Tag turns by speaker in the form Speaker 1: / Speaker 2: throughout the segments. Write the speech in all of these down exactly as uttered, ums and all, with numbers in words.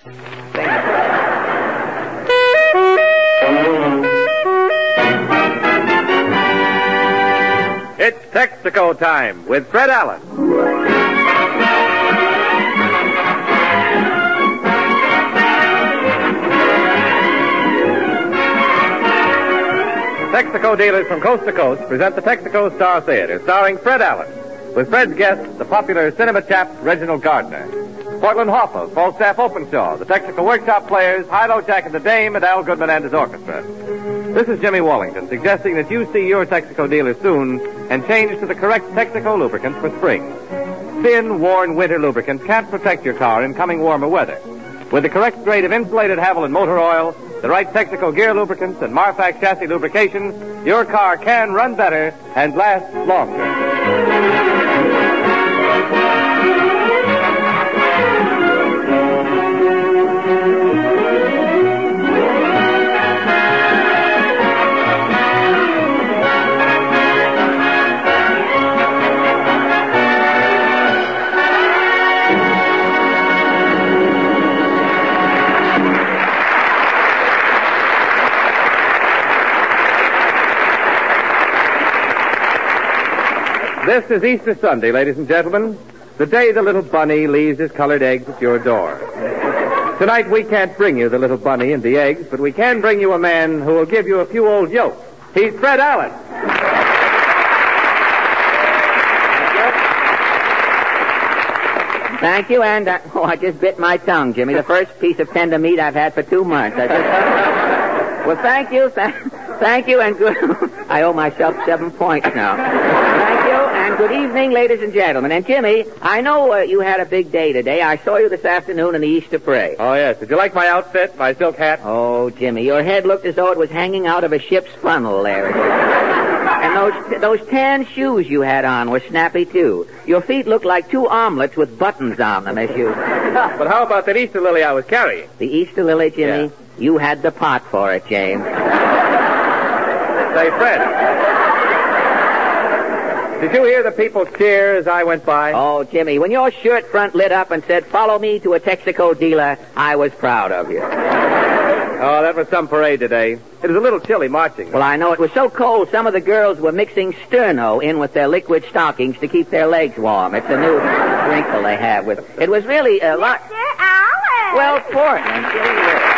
Speaker 1: Sing it.
Speaker 2: It's Texaco time with Fred Allen. Texaco dealers from coast to coast present the Texaco Star Theater, starring Fred Allen, with Fred's guest, the popular cinema chap Reginald Gardner. Portland Hoffa, Falstaff Openshaw, the Texaco Workshop Players, Hilo Jack and the Dame, and Al Goodman and his orchestra. This is Jimmy Wallington, suggesting that you see your Texaco dealer soon and change to the correct Texaco lubricant for spring. Thin, worn winter lubricants can't protect your car in coming warmer weather. With the correct grade of insulated Haviland motor oil, the right Texaco gear lubricants, and Marfax chassis lubrication, your car can run better and last longer. This is Easter Sunday, ladies and gentlemen, the day the little bunny leaves his colored eggs at your door. Tonight we can't bring you the little bunny and the eggs, but we can bring you a man who will give you a few old jokes. He's Fred Allen.
Speaker 1: Thank you, and uh, oh, I just bit my tongue, Jimmy. The first piece of tender meat I've had for two months. I just... Well, thank you, th- thank you, and good. I owe myself seven points now. Thank you, and good evening, ladies and gentlemen. And Jimmy, I know uh, you had a big day today. I saw you this afternoon in the Easter parade.
Speaker 2: Oh, yes. Did you like my outfit, my silk hat?
Speaker 1: Oh, Jimmy, your head looked as though it was hanging out of a ship's funnel there. And those those tan shoes you had on were snappy, too. Your feet looked like two omelets with buttons on them as you...
Speaker 2: But how about that Easter lily I was carrying?
Speaker 1: The Easter lily, Jimmy?
Speaker 2: Yeah.
Speaker 1: You had the pot for it, James.
Speaker 2: Say, Fred, did you hear the people cheer as I went by?
Speaker 1: Oh, Jimmy, when your shirt front lit up and said, "Follow me to a Texaco dealer," I was proud of you.
Speaker 2: Oh, that was some parade today. It was a little chilly marching.
Speaker 1: Well, I know. It was so cold, some of the girls were mixing Sterno in with their liquid stockings to keep their legs warm. It's a new wrinkle they have with it. It was really a lot...
Speaker 3: Mister Allen!
Speaker 1: Well, Portland.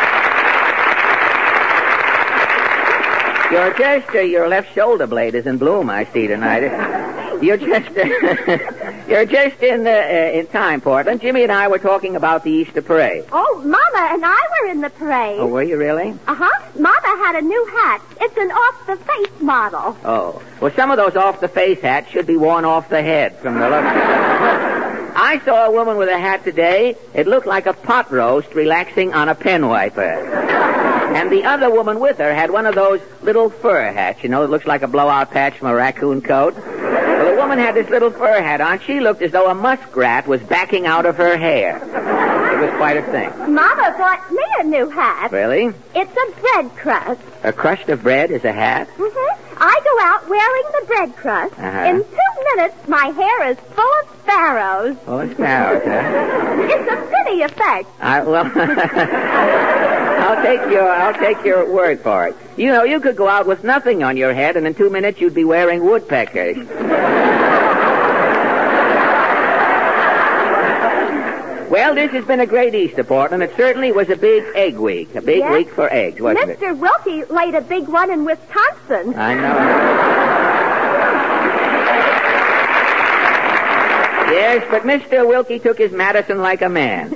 Speaker 1: You're just, uh, your left shoulder blade is in bloom, I see tonight. You're just, uh, you're just in, uh, uh, in time, Portland. Jimmy and I were talking about the Easter parade.
Speaker 3: Oh, Mama and I were in the parade.
Speaker 1: Oh, were you really?
Speaker 3: Uh-huh. Mama had a new hat. It's an off-the-face model.
Speaker 1: Oh. Well, some of those off-the-face hats should be worn off the head from the look. I saw a woman with a hat today. It looked like a pot roast relaxing on a pen wiper. And the other woman with her had one of those little fur hats, you know, that looks like a blowout patch from a raccoon coat. Well, the woman had this little fur hat on. She looked as though a muskrat was backing out of her hair. It was quite a thing.
Speaker 3: Mama bought me a new hat.
Speaker 1: Really?
Speaker 3: It's a bread crust.
Speaker 1: A crust of bread is a hat?
Speaker 3: Mm-hmm. I go out wearing the bread crust.
Speaker 1: Uh-huh.
Speaker 3: In two minutes, my hair is full of sparrows.
Speaker 1: Full of sparrows, huh?
Speaker 3: It's a pretty effect.
Speaker 1: I, well, I'll take your, I'll take your word for it. You know, you could go out with nothing on your head, and in two minutes you'd be wearing woodpeckers. Well, this has been a great Easter, Portland. It certainly was a big egg week. A big
Speaker 3: Yes.
Speaker 1: week for eggs, wasn't
Speaker 3: Mister
Speaker 1: it?
Speaker 3: Wilkie laid a big one in Wisconsin.
Speaker 1: I know. Yes, but Mister Wilkie took his medicine like a man.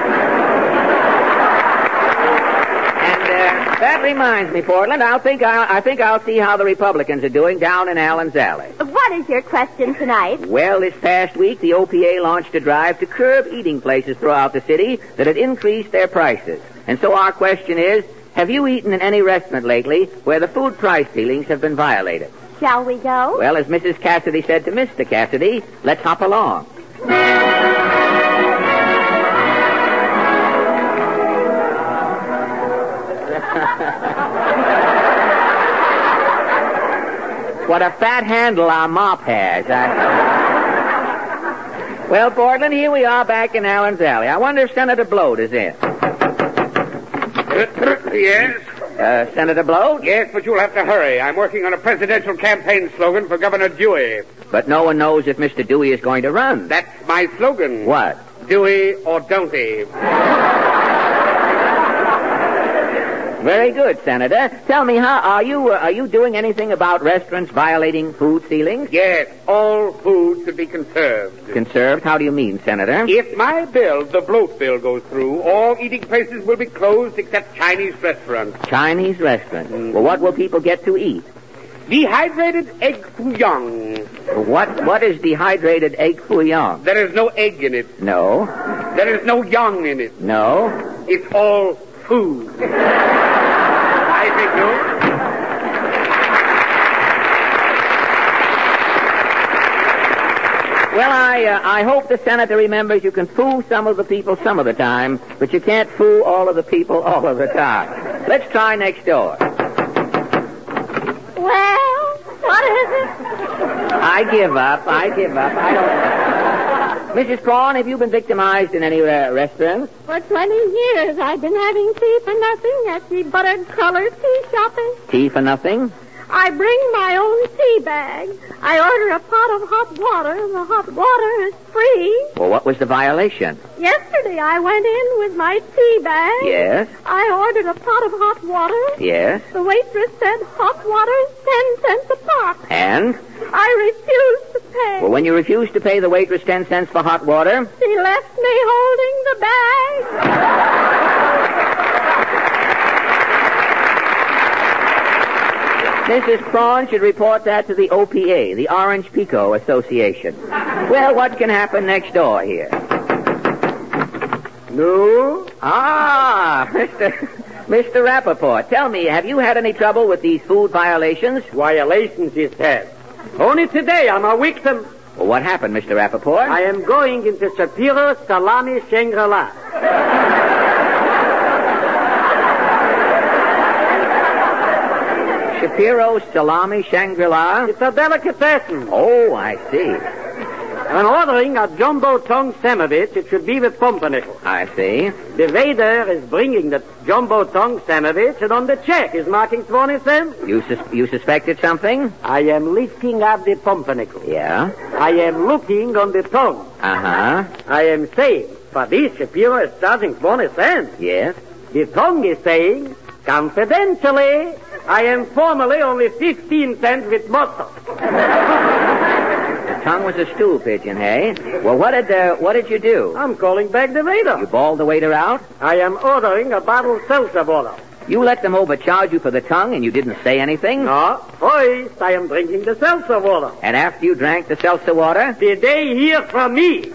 Speaker 1: That reminds me, Portland. I'll think I'll, I think I'll see how the Republicans are doing down in Allen's Alley.
Speaker 3: What is your question tonight?
Speaker 1: Well, this past week, the O P A launched a drive to curb eating places throughout the city that had increased their prices. And so our question is, have you eaten in any restaurant lately where the food price ceilings have been violated?
Speaker 3: Shall we go?
Speaker 1: Well, as Missus Cassidy said to Mister Cassidy, let's hop along. What a fat handle our mop has. I... Well, Portland, here we are back in Allen's Alley. I wonder if Senator Bloat is in.
Speaker 4: Yes?
Speaker 1: Uh, Senator Bloat?
Speaker 4: Yes, but you'll have to hurry. I'm working on a presidential campaign slogan for Governor Dewey.
Speaker 1: But no one knows if Mister Dewey is going to run.
Speaker 4: That's my slogan.
Speaker 1: What?
Speaker 4: Dewey or don't he?
Speaker 1: Very good, Senator. Tell me, how are you? Uh, are you doing anything about restaurants violating food ceilings?
Speaker 4: Yes, all food should be conserved.
Speaker 1: Conserved? How do you mean, Senator?
Speaker 4: If my bill, the bloat bill, goes through, all eating places will be closed except Chinese restaurants.
Speaker 1: Chinese restaurants. Mm. Well, what will people get to eat?
Speaker 4: Dehydrated egg foo-young.
Speaker 1: What? What is dehydrated egg foo-young?
Speaker 4: There is no egg in it.
Speaker 1: No.
Speaker 4: There is no young in it.
Speaker 1: No.
Speaker 4: It's all food. I think so.
Speaker 1: Well, I uh, I hope the senator remembers you can fool some of the people some of the time, but you can't fool all of the people all of the time. Let's try next door.
Speaker 3: Well, what is it?
Speaker 1: I give up. I give up. I don't... Missus Prawn, have you been victimized in any uh, restaurants?
Speaker 3: For twenty years, I've been having tea for nothing at the buttered color tea shopping.
Speaker 1: Tea for nothing?
Speaker 3: I bring my own tea bag. I order a pot of hot water. The hot water is free.
Speaker 1: Well, what was the violation?
Speaker 3: Yesterday, I went in with my tea bag.
Speaker 1: Yes?
Speaker 3: I ordered a pot of hot water.
Speaker 1: Yes?
Speaker 3: The waitress said hot water is ten cents a pot.
Speaker 1: And?
Speaker 3: I refused to pay.
Speaker 1: Well, when you refused to pay the waitress ten cents for hot water?
Speaker 3: She left me holding the bag.
Speaker 1: Missus Prawn should report that to the O P A, the Orange Pico Association. Well, what can happen next door here?
Speaker 4: No?
Speaker 1: Ah, Mister Mister Rappaport, tell me, have you had any trouble with these food violations?
Speaker 5: Violations, he said. Only today I'm a victim.
Speaker 1: Well, what happened, Mister Rappaport?
Speaker 5: I am going into Shapiro Salami Shangri-La.
Speaker 1: Shapiro Salami Shangri-La?
Speaker 5: It's a delicatessen.
Speaker 1: Oh, I see.
Speaker 5: When ordering a jumbo tongue sandwich, it should be with pumpernickel.
Speaker 1: I see.
Speaker 5: The waiter is bringing the jumbo tongue sandwich, and on the check is marking twenty cents.
Speaker 1: You sus- you suspected something?
Speaker 5: I am lifting up the pumpernickel.
Speaker 1: Yeah?
Speaker 5: I am looking on the tongue.
Speaker 1: Uh-huh.
Speaker 5: I am saying, for this, Shapiro is charging twenty cents.
Speaker 1: Yes?
Speaker 5: The tongue is saying, confidentially, I am formally only fifteen cents with mustard.
Speaker 1: The tongue was a stool pigeon, hey? Well, what did uh, what did you do?
Speaker 5: I'm calling back the waiter.
Speaker 1: You bawled the waiter out?
Speaker 5: I am ordering a bottle of seltzer water.
Speaker 1: You let them overcharge you for the tongue and you didn't say anything?
Speaker 5: No. First, I am drinking the seltzer water.
Speaker 1: And after you drank the seltzer water?
Speaker 5: Did they hear from me?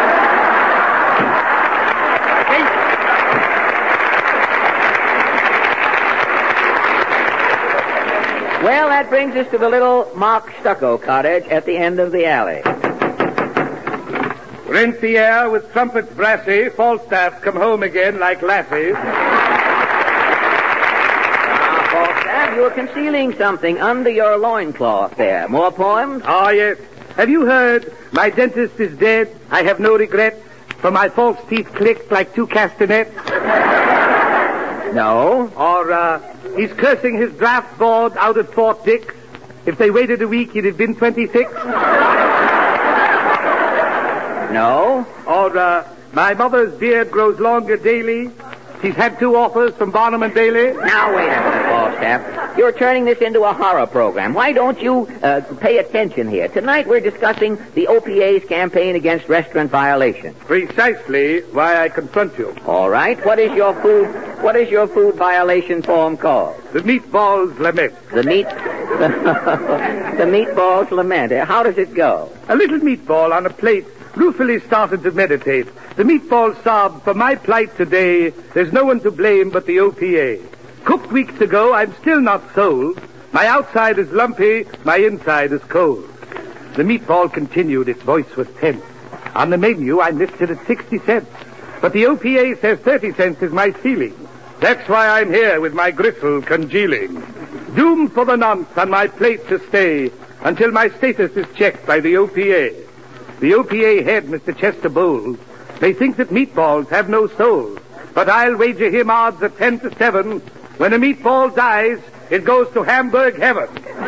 Speaker 1: Well, that brings us to the little mock stucco cottage at the end of the alley.
Speaker 4: Rent the air with trumpets brassy, Falstaff come home again like lassies.
Speaker 1: Ah, Falstaff, you're concealing something under your loincloth there. More poems?
Speaker 4: Ah, yes. Have you heard? My dentist is dead. I have no regret, for my false teeth clicked like two castanets.
Speaker 1: No.
Speaker 4: Or, uh, he's cursing his draft board out at Fort Dix. If they waited a week, he'd have been twenty-six.
Speaker 1: No.
Speaker 4: Or, uh, my mother's beard grows longer daily. She's had two offers from Barnum and Bailey.
Speaker 1: Now, wait a minute, Falstaff. You're turning this into a horror program. Why don't you uh, pay attention here? Tonight we're discussing the O P A's campaign against restaurant violations.
Speaker 4: Precisely why I confront you.
Speaker 1: All right. What is your food? What is your food violation poem called?
Speaker 4: The Meatballs Lament.
Speaker 1: The meat. The Meatballs Lament. How does it go?
Speaker 4: A little meatball on a plate ruefully started to meditate. The meatball sobbed, for my plight today, there's no one to blame but the O P A. Cooked weeks ago, I'm still not sold. My outside is lumpy, my inside is cold. The meatball continued, its voice was tense. On the menu, I listed at sixty cents. But the O P A says thirty cents is my ceiling. That's why I'm here with my gristle congealing. Doomed for the nonce on my plate to stay until my status is checked by the O P A. the O P A head, Mister Chester Bowles, may think that meatballs have no soul. But I'll wager him odds at ten to seven. When a meatball dies, it goes to Hamburg heaven.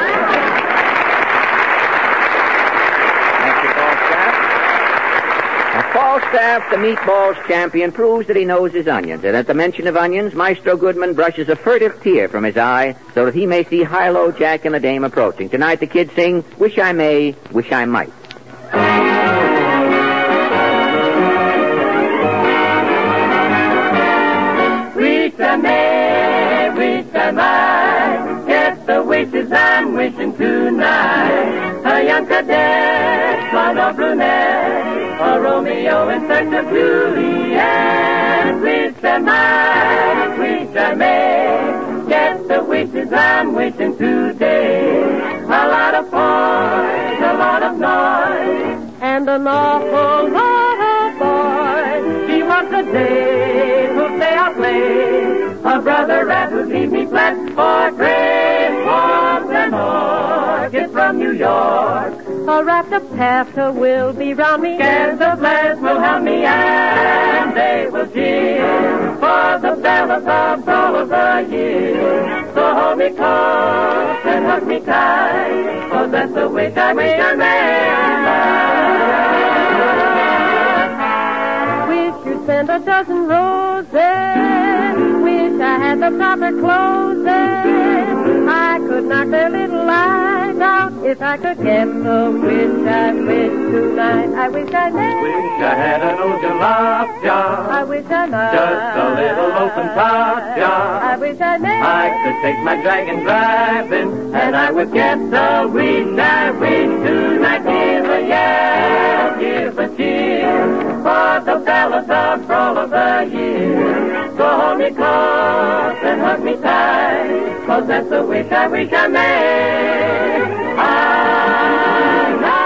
Speaker 1: Falstaff, the meatballs champion, proves that he knows his onions, and at the mention of onions, Maestro Goodman brushes a furtive tear from his eye so that he may see Hilo, Jack, and the Dame approaching. Tonight the kids sing, Wish I May, Wish I Might.
Speaker 6: Wish I may, wish I might, get the wishes I'm wishing tonight. A young cadet, blonde or brunette, a Romeo in search of Juliet. Wish I might, wish I may, get the wishes I'm wishing today. A lot of poise, a lot of noise, and an awful lot of boys. She wants a date who'll say I'll play, a brother rat who'll leave me flat, or great horns and orchids from New York. A rat-a-patter will be round me, and the blast will help me, and they will cheer for the ballads of all of the year. So hold me close and hug me tight, for that's the wish I wish I may. Wish you'd send a dozen roses, wish I had the proper clothes, I could knock their little eyes out if I could get the wish I wish tonight. I wish I may.
Speaker 5: Wish I had an old jalop job.
Speaker 6: I wish I might.
Speaker 5: Just a little open top job.
Speaker 6: I wish I may.
Speaker 5: I could take my dragon driving, and I would get the wish I wish tonight. Give a yell, give a cheer for the ballads of all of the year. So hold me close and hug me tight, 'cause that's the wish I wish I may. I like.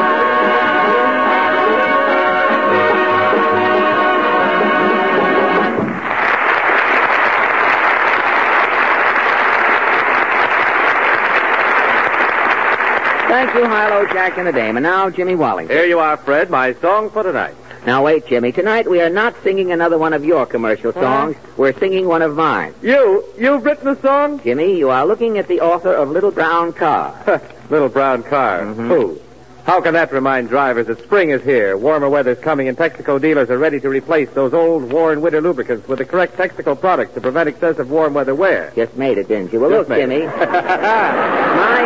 Speaker 1: Thank you, Hilo, Jack, and the Dame. And now, Jimmy Wallington.
Speaker 2: Here you are, Fred, my song for tonight.
Speaker 1: Now, wait, Jimmy. Tonight we are not singing another one of your commercial songs. Uh-huh. We're singing one of mine.
Speaker 2: You? You've written a song?
Speaker 1: Jimmy, you are looking at the author of Little Brown Car.
Speaker 2: Little Brown Car?
Speaker 1: Mm-hmm.
Speaker 2: Who? How can that remind drivers that spring is here, warmer weather's coming, and Texaco dealers are ready to replace those old, worn winter lubricants with the correct Texaco products to prevent excessive warm weather wear?
Speaker 1: Just made it, didn't you? Well,
Speaker 2: Just
Speaker 1: look, Jimmy. My,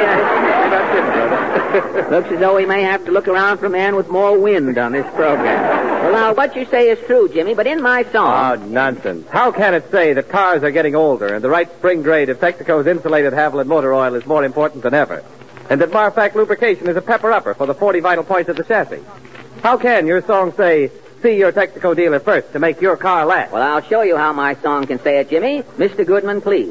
Speaker 1: uh, looks as though we may have to look around for a man with more wind on this program. Well, now, what you say is true, Jimmy, but in my song...
Speaker 2: Oh, nonsense. How can it say that cars are getting older and the right spring grade of Texaco's insulated Haviland motor oil is more important than ever? And that Marfac lubrication is a pepper-upper for the forty vital points of the chassis? How can your song say, see your Texaco dealer first to make your car last?
Speaker 1: Well, I'll show you how my song can say it, Jimmy. Mister Goodman, please.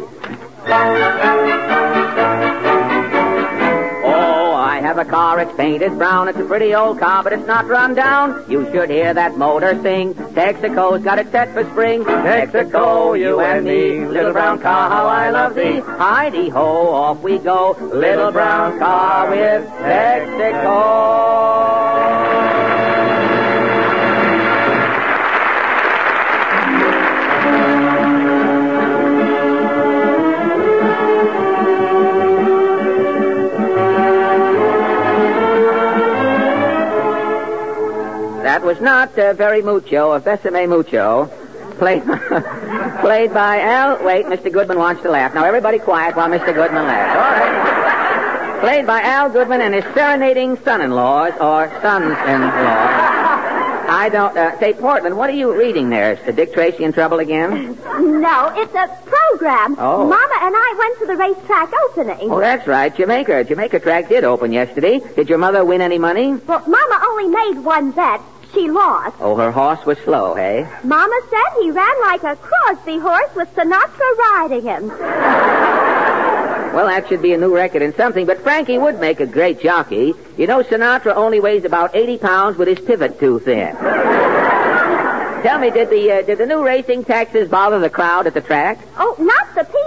Speaker 1: Oh, I have a car, it's painted brown. It's a pretty old car, but it's not run down. You should hear that motor sing. Texaco's got it set for spring. Texaco, you and me. Little brown car, how I love thee. Heidi-ho, off we go. Little brown car with Texaco. That was not uh, very mucho, a besame mucho, played, played by Al... Wait, Mister Goodman wants to laugh. Now, everybody quiet while Mister Goodman laughs. All right. Played by Al Goodman and his serenading son-in-laws, or sons-in-law. I don't... Uh, say, Portland, what are you reading there? Is Dick Tracy in trouble again?
Speaker 3: No, it's a program.
Speaker 1: Oh.
Speaker 3: Mama and I went to the racetrack opening.
Speaker 1: Oh, that's right, Jamaica. Jamaica track did open yesterday. Did your mother win any money?
Speaker 3: Well, Mama only made one bet. She lost.
Speaker 1: Oh, her horse was slow, hey?
Speaker 3: Mama said he ran like a Crosby horse with Sinatra riding him.
Speaker 1: Well, that should be a new record in something, but Frankie would make a great jockey. You know, Sinatra only weighs about eighty pounds with his pivot too thin. Tell me, did the uh, did the new racing taxes bother the crowd at the track?
Speaker 3: Oh, not the people.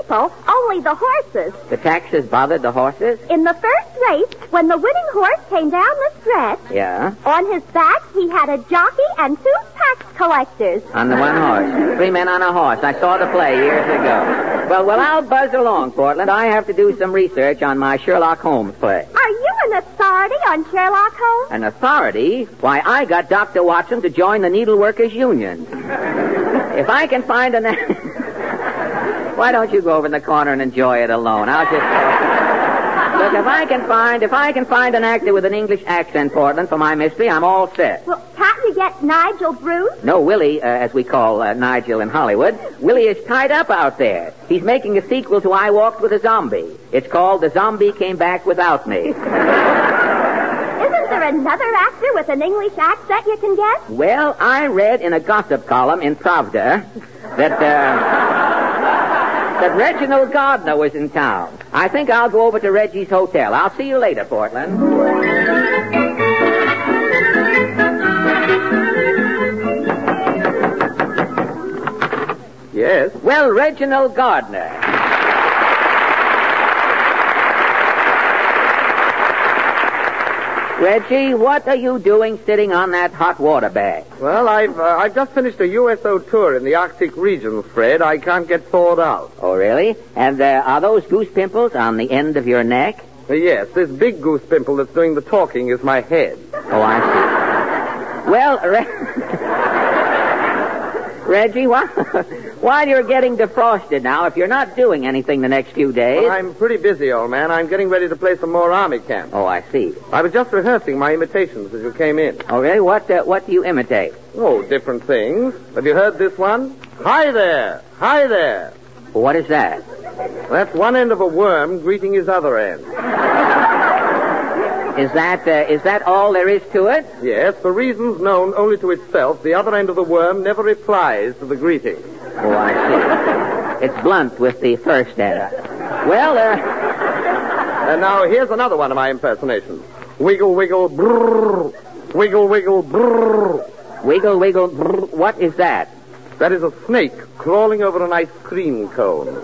Speaker 3: people, only the horses.
Speaker 1: The taxes bothered the horses?
Speaker 3: In the first race, when the winning horse came down the stretch,
Speaker 1: Yeah.
Speaker 3: on his back he had a jockey and two tax collectors.
Speaker 1: On the one horse. Three men on a horse. I saw the play years ago. Well, well, I'll buzz along, Portland. I have to do some research on my Sherlock Holmes play.
Speaker 3: Are you an authority on Sherlock Holmes?
Speaker 1: An authority? Why, I got Doctor Watson to join the Needleworkers Union. If I can find an... Why don't you go over in the corner and enjoy it alone? I'll just... Look, if I can find, if I can find an actor with an English accent, Portland, for my mystery, I'm all set.
Speaker 3: Well, can't you get Nigel Bruce?
Speaker 1: No, Willie, uh, as we call uh, Nigel in Hollywood, Willie is tied up out there. He's making a sequel to I Walked with a Zombie. It's called The Zombie Came Back Without Me.
Speaker 3: Isn't there another actor with an English accent you can get?
Speaker 1: Well, I read in a gossip column in Pravda that, uh, that Reginald Gardner was in town. I think I'll go over to Reggie's hotel. I'll see you later, Portland.
Speaker 2: Yes?
Speaker 1: Well, Reginald Gardner. Reggie, what are you doing sitting on that hot water bag?
Speaker 2: Well, I've uh, I've just finished a U S O tour in the Arctic regions, Fred. I can't get thawed out.
Speaker 1: Oh, really? And uh, are those goose pimples on the end of your neck?
Speaker 2: Uh, yes, this big goose pimple that's doing the talking is my head.
Speaker 1: Oh, I see. Well, Re- Reggie, while, while you're getting defrosted now, if you're not doing anything the next few days...
Speaker 2: Well, I'm pretty busy, old man. I'm getting ready to play some more army camp.
Speaker 1: Oh, I see.
Speaker 2: I was just rehearsing my imitations as you came in.
Speaker 1: Oh, really? What, uh, what do you imitate?
Speaker 2: Oh, different things. Have you heard this one? Hi there! Hi there!
Speaker 1: Well, what is that?
Speaker 2: That's one end of a worm greeting his other end.
Speaker 1: Is that, uh, is that all there is to it?
Speaker 2: Yes, for reasons known only to itself, the other end of the worm never replies to the greeting.
Speaker 1: Oh, I see. It's blunt with the first end. Well, uh...
Speaker 2: And now here's another one of my impersonations. Wiggle, wiggle, brrr. Wiggle, wiggle, brrr.
Speaker 1: Wiggle, wiggle, brrr. What is that?
Speaker 2: That is a snake crawling over an ice cream cone.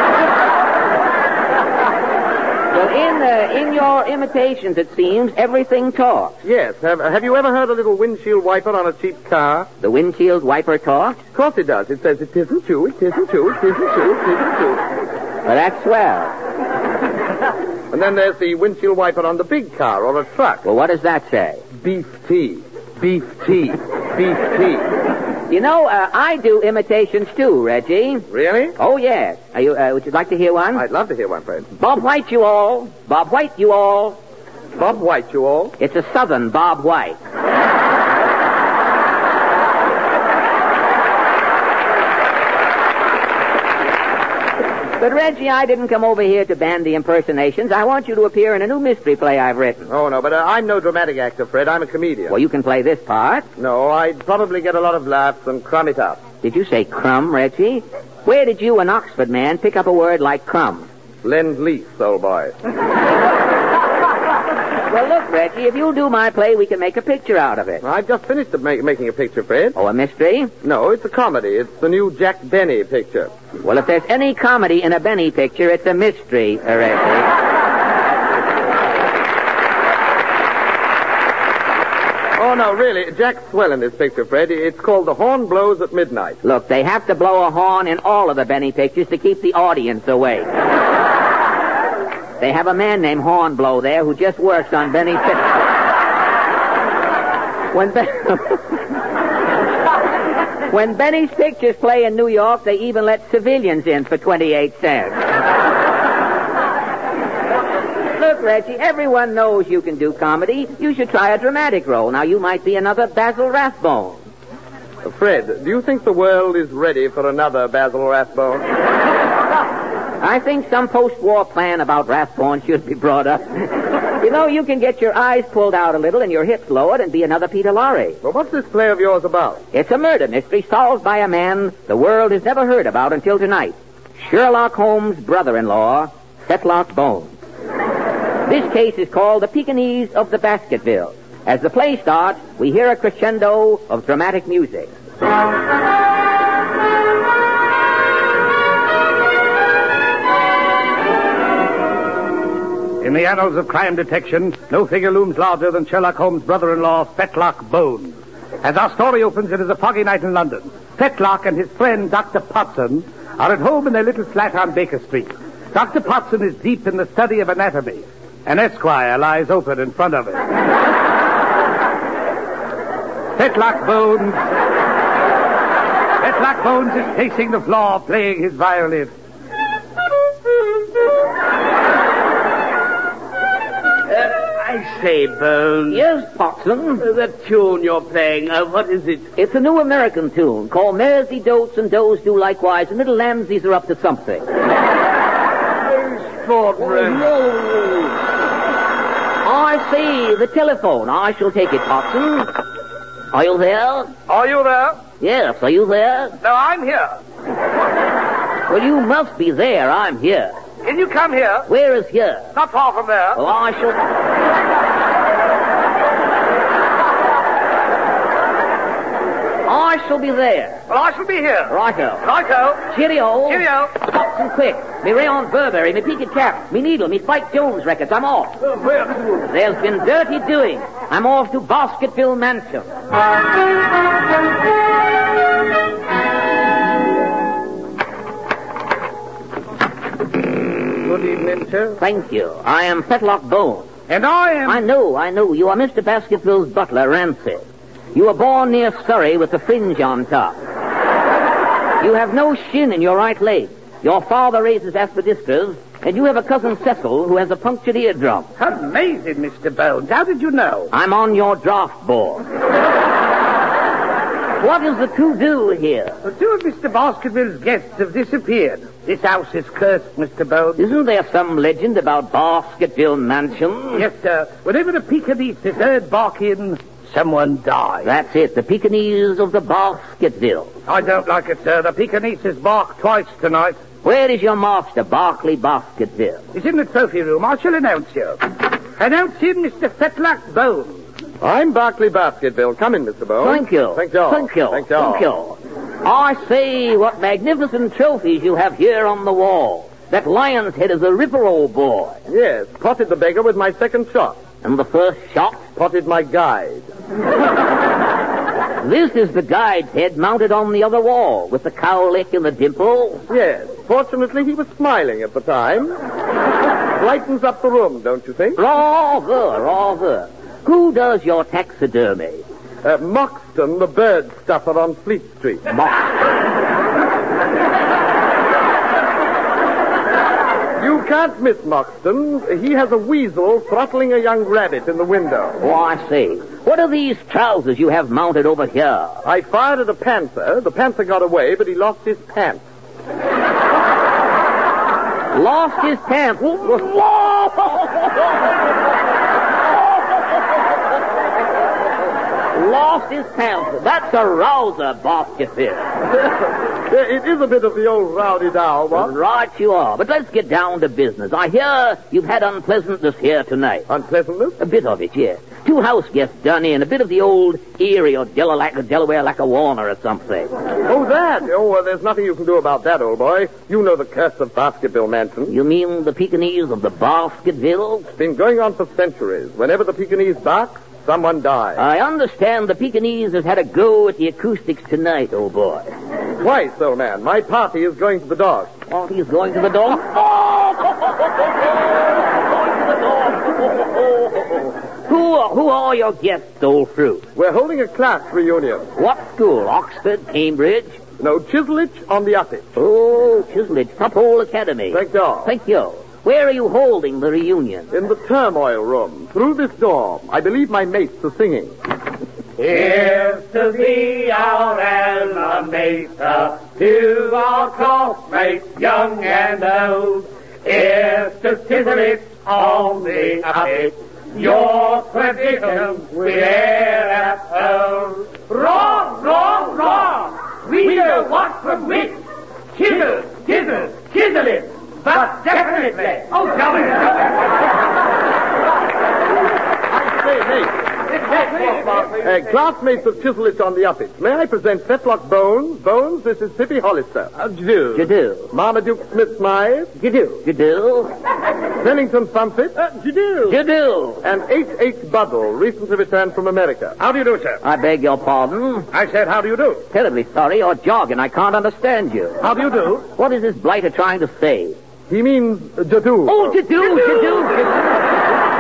Speaker 1: Well, in, uh, in your imitations, it seems, everything talks.
Speaker 2: Yes. Have, have you ever heard a little windshield wiper on a cheap car?
Speaker 1: The windshield wiper talks?
Speaker 2: Of course it does. It says, it isn't true, it isn't true, it isn't true, it isn't true.
Speaker 1: Well, that's swell.
Speaker 2: And then there's the windshield wiper on the big car or a truck.
Speaker 1: Well, what does that say?
Speaker 2: Beef tea, beef tea, beef tea.
Speaker 1: You know, uh, I do imitations too, Reggie.
Speaker 2: Really?
Speaker 1: Oh, yes. Are you, uh, would you like to hear one?
Speaker 2: I'd love to hear one, Fred.
Speaker 1: Bob White, you all. Bob White, you all.
Speaker 2: Bob White, you all.
Speaker 1: It's a southern Bob White. But, Reggie, I didn't come over here to bandy impersonations. I want you to appear in a new mystery play I've written.
Speaker 2: Oh, no, but uh, I'm no dramatic actor, Fred. I'm a comedian.
Speaker 1: Well, you can play this part.
Speaker 2: No, I'd probably get a lot of laughs and crumb it up.
Speaker 1: Did you say crumb, Reggie? Where did you, an Oxford man, pick up a word like crumb?
Speaker 2: Lend-lease, old boy.
Speaker 1: Well, look, Reggie, if you'll do my play, we can make a picture out of it.
Speaker 2: I've just finished ma- making a picture, Fred.
Speaker 1: Oh, a mystery?
Speaker 2: No, it's a comedy. It's the new Jack Benny picture.
Speaker 1: Well, if there's any comedy in a Benny picture, it's a mystery, Reggie.
Speaker 2: Oh, no, really, Jack's swell in this picture, Fred. It's called The Horn Blows at Midnight.
Speaker 1: Look, they have to blow a horn in all of the Benny pictures to keep the audience awake. They have a man named Hornblow there who just works on Benny pictures. When, Be- when Benny's pictures play in New York, they even let civilians in for twenty-eight cents. Look, Reggie, everyone knows you can do comedy. You should try a dramatic role. Now, you might be another Basil Rathbone.
Speaker 2: Uh, Fred, do you think the world is ready for another Basil Rathbone?
Speaker 1: I think some post-war plan about Rathbone should be brought up. You know, you can get your eyes pulled out a little and your hips lowered and be another Peter Lorre.
Speaker 2: Well, what's this play of yours about?
Speaker 1: It's a murder mystery solved by a man the world has never heard about until tonight. Sherlock Holmes' brother-in-law, Fetlock Bones. This case is called The Pekingese of the Baskerville. As the play starts, we hear a crescendo of dramatic music.
Speaker 4: In the annals of crime detection, no figure looms larger than Sherlock Holmes' brother-in-law, Fetlock Bones. As our story opens, it is a foggy night in London. Fetlock and his friend, Doctor Potson, are at home in their little flat on Baker Street. Doctor Potson is deep in the study of anatomy. An Esquire lies open in front of him. Fetlock Bones... Fetlock Bones is pacing the floor, playing his violin.
Speaker 7: I say, Bones.
Speaker 1: Yes, Potson?
Speaker 7: Uh, that tune you're playing, uh, what is it?
Speaker 1: It's a new American tune called Mersey Dotes and Does Do Likewise, and little lambsies are up to something.
Speaker 7: Extraordinary.
Speaker 1: I see the telephone. I shall take it, Potson. Are you there?
Speaker 4: Are you there?
Speaker 1: Yes, are you there?
Speaker 4: No, I'm here.
Speaker 1: Well, you must be there. I'm here.
Speaker 4: Can you come here?
Speaker 1: Where is here?
Speaker 4: Not far from there.
Speaker 1: Well, I shall... I shall be there.
Speaker 4: Well, I shall be here.
Speaker 1: Righto.
Speaker 4: Righto.
Speaker 1: Cheerio.
Speaker 4: Cheerio.
Speaker 1: Potson, quick. Me Rayon Burberry, me peaked cap, me needle, me Spike Jones records. I'm off. There's been dirty doing. I'm off to Baskerville Mansion.
Speaker 4: Good evening, sir.
Speaker 1: Thank you. I am Fetlock Bones.
Speaker 4: And I am...
Speaker 1: I know, I know. You are Mister Baskerville's butler, Rancid. You were born near Surrey with the fringe on top. You have no shin in your right leg. Your father raises aspidistras, and you have a cousin Cecil who has a punctured eardrum.
Speaker 4: Amazing, Mister Bones. How did you know?
Speaker 1: I'm on your draft board. What is the to-do here?
Speaker 4: The two of Mister Baskerville's guests have disappeared. This house is cursed, Mister Bones.
Speaker 1: Isn't there some legend about Baskerville Mansion?
Speaker 4: Yes, sir. Whenever the Pekingese is heard barking, someone dies.
Speaker 1: That's it, the Pekingese of the Baskerville.
Speaker 4: I don't like it, sir. The Pekingese barked twice tonight.
Speaker 1: Where is your master, Barclay Baskerville?
Speaker 4: He's in the trophy room. I shall announce you. Announce him, Mister Fetlock Bones.
Speaker 2: I'm Barclay Baskerville. Come in, Mister Bones.
Speaker 1: Thank you.
Speaker 2: Thank you.
Speaker 1: Thank you.
Speaker 2: Thank you.
Speaker 1: Thank you. I say, what magnificent trophies you have here on the wall. That lion's head is a ripper, old boy.
Speaker 2: Yes, potted the beggar with my second shot.
Speaker 1: And the first shot?
Speaker 2: Potted my guide.
Speaker 1: This is the guide's head mounted on the other wall, with the cowlick and the dimple.
Speaker 2: Yes, fortunately he was smiling at the time. Brightens up the room, don't you think?
Speaker 1: Rather, rather. Who does your taxidermy?
Speaker 2: Uh, Moxton, the bird stuffer on Fleet Street. You can't miss Moxton. He has a weasel throttling a young rabbit in the window.
Speaker 1: Oh, I see. What are these trousers you have mounted over here?
Speaker 2: I fired at a panther. The panther got away, but he lost his pants.
Speaker 1: Lost his pants? Lost his pants. That's a rouser, Baskerville.
Speaker 2: It is a bit of the old rowdy dow, what?
Speaker 1: Right you are. But let's get down to business. I hear you've had unpleasantness here tonight.
Speaker 2: Unpleasantness?
Speaker 1: A bit of it, yes. Two house guests done in. A bit of the old Erie or Delaware, Delaware Lackawanna or something.
Speaker 2: Oh, that? Oh, well, there's nothing you can do about that, old boy. You know the curse of Baskerville Mansion.
Speaker 1: You mean the Pekingese of the Baskerville?
Speaker 2: It's been going on for centuries. Whenever the Pekingese barks, someone dies.
Speaker 1: I understand the Pekingese has had a go at the acoustics tonight, old boy.
Speaker 2: Twice, old man. My party is going to the dogs.
Speaker 1: Oh, he's going to the dog? Oh! Going to the dog. Who are, who are your guests, old fruit?
Speaker 2: We're holding a class reunion.
Speaker 1: What school? Oxford, Cambridge?
Speaker 2: No, Chiswick on the Uppage.
Speaker 1: Oh, Chiswick, Top Hole Academy.
Speaker 2: Thank you.
Speaker 1: Thank you. Where are you holding the reunion?
Speaker 2: In the turmoil room. Through this door. I believe my mates are singing.
Speaker 5: Here's to thee, our alma mater, to our classmates, young and old. Here's to Chiswick on the Uppage, your traditions we e'er uphold. Wrong, wrong, wrong! We know what from which. Chisel, chisel, chisel it. But definitely. Oh, jolly, jolly.
Speaker 2: Hey, hey. Uh,
Speaker 8: Classmates of Chiselich on the uppage. May I present Fetlock Bones? Bones, this is Pippi Hollister.
Speaker 7: How do you do?
Speaker 1: You do.
Speaker 8: Marmaduke Smith Smythe.
Speaker 1: You do. You do.
Speaker 8: Pennington Fumfit.
Speaker 7: Uh, you do.
Speaker 1: You do.
Speaker 8: And H H. Buddle, recently returned from America.
Speaker 4: How do you do, sir?
Speaker 1: I beg your pardon.
Speaker 4: I said, how do you do?
Speaker 1: Terribly sorry. You're jogging. I can't understand you.
Speaker 4: How do you do?
Speaker 1: What is this blighter trying to say?
Speaker 8: He means uh, Jadu.
Speaker 1: Oh, you do. You do.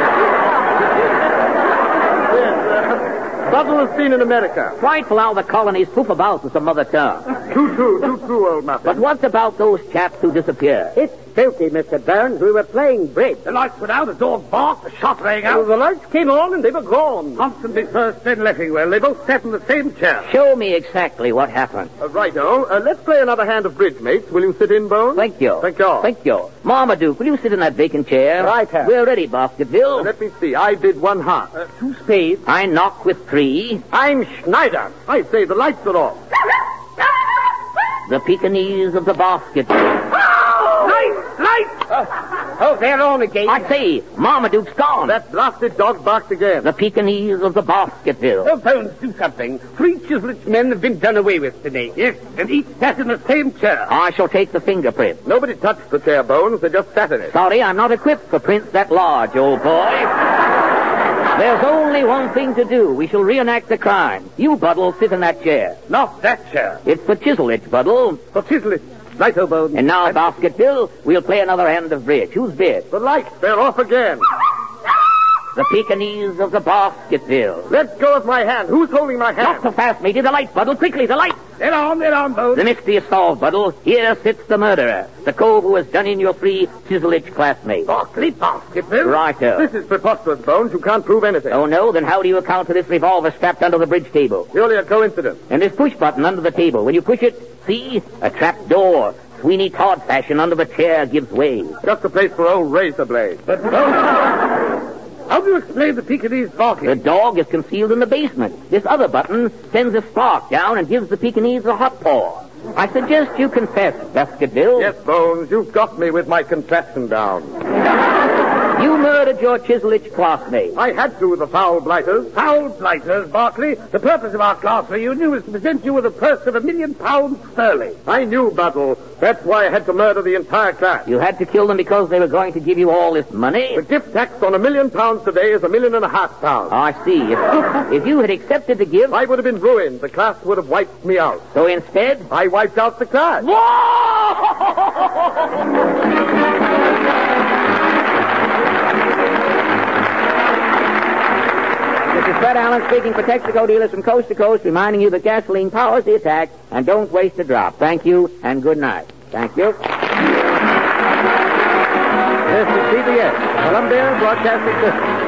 Speaker 8: Buddle is seen in America.
Speaker 1: Frightful how the colonies poof about with the mother tongue.
Speaker 8: Too true, too true, old Muffin.
Speaker 1: But what's about those chaps who disappeared?
Speaker 9: It's filthy, Mister Burns. We were playing bridge.
Speaker 4: The lights went out, the dog barked, the shot rang out.
Speaker 8: The lights came on and they were gone.
Speaker 4: Constantly first, then Leffingwell. They both sat in the same chair.
Speaker 1: Show me exactly what happened.
Speaker 8: Uh, righto. Uh, let's play another hand of bridge, mates. Will you sit in, Bones?
Speaker 1: Thank you.
Speaker 8: Thank you.
Speaker 1: Thank you. Marmaduke, will you sit in that vacant chair?
Speaker 9: Right, sir.
Speaker 1: We're ready, Basketville.
Speaker 8: Uh, let me see. I bid one heart.
Speaker 4: Uh, two spades.
Speaker 1: I knock with three.
Speaker 8: I'm Schneider. I say the lights are off.
Speaker 1: The Pekingese of the basket.
Speaker 4: Lights! Lights!
Speaker 9: Oh, they're on again.
Speaker 1: I say, Marmaduke's gone.
Speaker 8: That blasted dog barked again.
Speaker 1: The Pekingese of the Basketville.
Speaker 4: Oh, Bones, do something. Three Chiselich men have been done away with today. Yes, and each sat in the same chair.
Speaker 1: I shall take the fingerprint.
Speaker 8: Nobody touched the chair, Bones. They just sat in it.
Speaker 1: Sorry, I'm not equipped for prints that large, old boy. There's only one thing to do. We shall reenact the crime. You, Buddle, sit in that chair.
Speaker 4: Not that chair.
Speaker 1: It's for Chiselich, Buddle.
Speaker 4: For Chiselich. Righto, Bones.
Speaker 1: And now, Basketville, we'll play another hand of bridge. Who's bid?
Speaker 8: The lights, they're off again.
Speaker 1: The Pekingese of the Basketville.
Speaker 8: Let go of my hand. Who's holding my hand?
Speaker 1: Not so fast, matey. The lights, Buddle. Quickly, the lights.
Speaker 4: They're on, they're on, Bones.
Speaker 1: The mystery is solved, Buddle. Here sits the murderer. The cove who has done in your three Chiselich classmates.
Speaker 4: Barkley Basketville.
Speaker 1: Righto.
Speaker 8: This is preposterous, Bones. You can't prove anything.
Speaker 1: Oh, no? Then how do you account for this revolver strapped under the bridge table?
Speaker 8: Purely a coincidence.
Speaker 1: And this push button under the table. When you push it, see? A trap door. Sweeney Todd fashion under the chair gives way.
Speaker 8: Just a place for old razor blades.
Speaker 4: But, Bones, how do you explain the Pekingese barking?
Speaker 1: The dog is concealed in the basement. This other button sends a spark down and gives the Pekingese a hot paw. I suggest you confess, Basketville.
Speaker 8: Yes, Bones, you've got me with my confession down.
Speaker 1: You murdered your Chiselich classmate.
Speaker 8: I had to, the foul blighters.
Speaker 4: Foul blighters, Barkley. The purpose of our class reunion was to present you with a purse of a million pounds sterling.
Speaker 8: I knew, Buddle. That's why I had to murder the entire class.
Speaker 1: You had to kill them because they were going to give you all this money?
Speaker 8: The gift tax on a million pounds today is a million and a half pounds.
Speaker 1: I see. If, if you had accepted the gift...
Speaker 8: I would have been ruined. The class would have wiped me out.
Speaker 1: So instead...
Speaker 8: I wiped out the class.
Speaker 1: This is Fred Allen speaking for Texaco dealers from coast to coast, reminding you that gasoline powers the attack, and don't waste a drop. Thank you, and good night. Thank you.
Speaker 8: This is C B S, Columbia Broadcasting System.